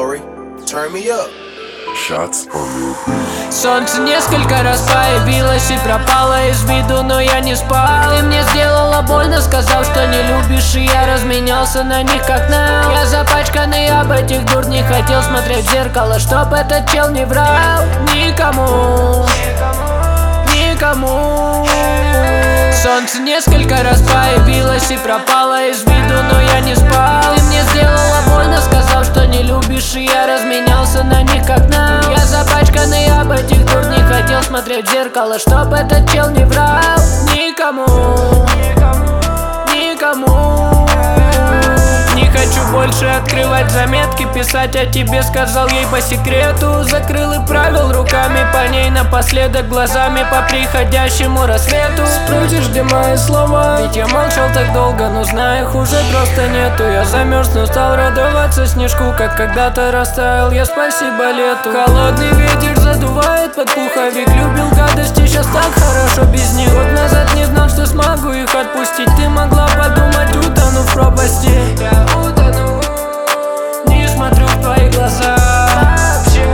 Lori, turn me up. Солнце несколько раз появилось и пропало из виду, но я не спал. Ты мне сделала больно, сказал, что не любишь, и я разменялся на них как на. Я запачканный об этих дур, не хотел смотреть в зеркало, чтоб этот чел не врал никому, никому. Солнце несколько раз появилось и пропало из виду, но я не спал. Ты мне сделала больно, сказал, что не любишь, и я разменялся на них как на. Я запачканный об этих дур, не хотел смотреть в зеркало, чтоб этот чел не врал никому, никому. Не хочу больше открывать заметки, писать о тебе, сказал ей по секрету. Закрыл и правил руками по ней напоследок, глазами по приходящему рассвету. Спросишь, где мои слова? Ведь я молчал так долго, но знаю, их уже просто нету. Я замерз, но стал радоваться снежку, как когда-то растаял я, спасибо лету. Холодный ветер задувает под пуховик, любил гадости, сейчас так хорошо без них. Год назад не знал, что смогу их отпустить. Ты могла подумать, утону в пропасти. Утону, не смотрю в твои глаза вообще,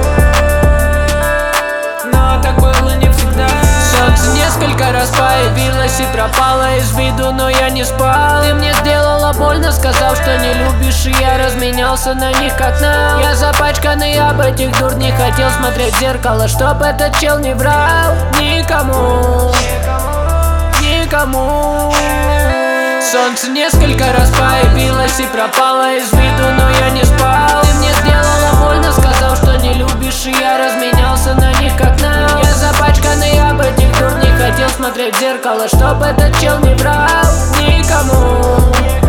но так было не всегда. Солнце несколько раз появилось и пропало из виду, но я не спал. Ты мне сделала больно, сказал, что не любишь, и я разменялся на них как на. Я запачканный об этих дур, не хотел смотреть в зеркало, чтоб этот чел не врал никому, никому. Солнце несколько раз появилось и пропало из виду, но я не спал. Ты мне сделала больно, сказал, что не любишь, и я разменялся на них как на. Я запачканный об этих дур, не хотел смотреть в зеркало, чтоб этот чел не врал никому.